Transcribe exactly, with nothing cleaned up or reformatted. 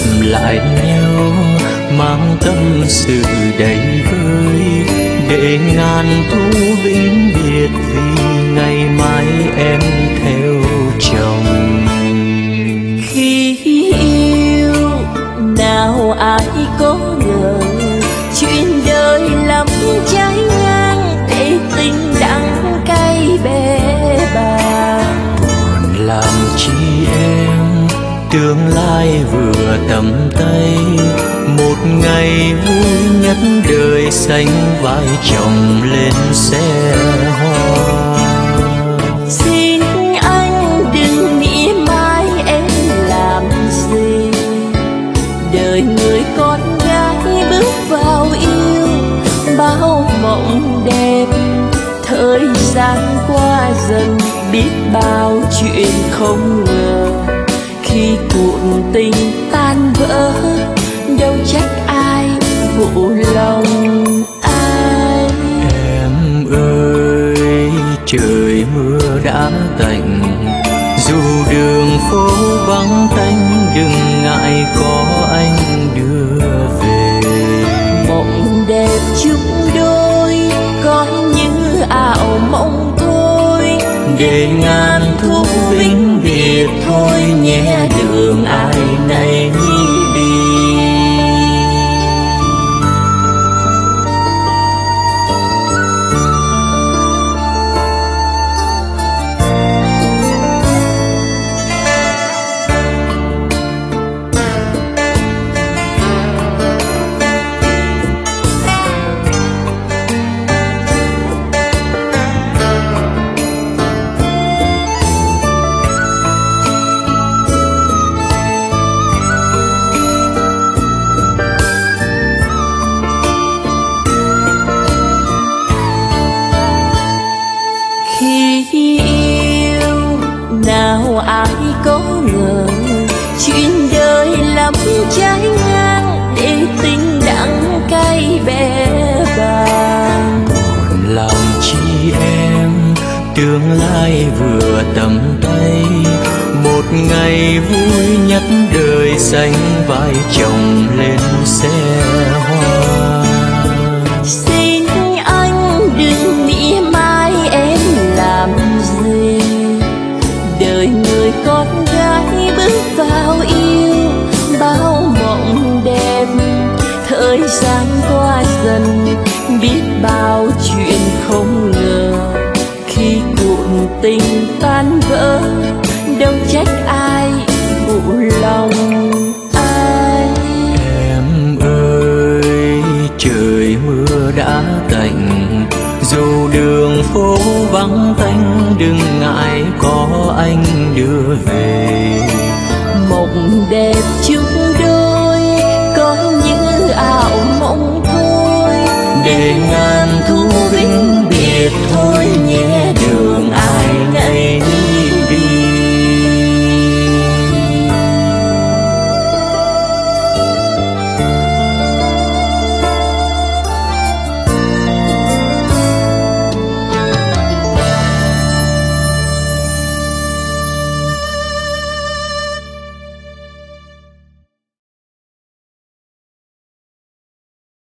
lại nhau, mang tâm sự đầy vơi, để ngàn thu vĩnh biệt vì ngày mai em theo chồng. Khi yêu nào ai có ngờ, chuyện đời lắm trái ngang, để tình đắng cay bẽ bàng. Buồn làm chi em, tương lai vừa tầm tay, một ngày vui nhất đời xanh vai chồng lên xe hoa. Xin anh đừng nghĩ mãi em làm gì, đời người con gái bước vào yêu, bao mộng đẹp thời gian qua dần, biết bao chuyện không ngờ. Khi cuộc tình tan vỡ, đâu trách ai phụ lòng ai. Em ơi, trời mưa đã tạnh, dù đường phố vắng tanh, đừng ngại có anh đưa về. Mộng đẹp chung đôi, coi như ảo mộng thôi, để ngàn thu vĩnh biệt thôi nhé, đường ai nấy đi. Ai có ngờ, chuyện đời lắm trái ngang, để tình đắng cay bẽ bàng. Buồn làm chi em, tương lai vừa tầm tay, một ngày vui nhất đời xanh vai chồng lên xe hoa. Xin anh đừng nghĩ mãi em làm gì, đời người con gái bước vào yêu, bao mộng đẹp thời gian qua dần, biết bao chuyện không ngờ. Khi cuộc tình tan vỡ, đâu trách ai phụ lòng ai. Em ơi, trời mưa đã tạnh, dù đường phố vắng tanh, đừng ngại có anh đưa về. Mộng đẹp chung đôi, coi như ảo mộng thôi, để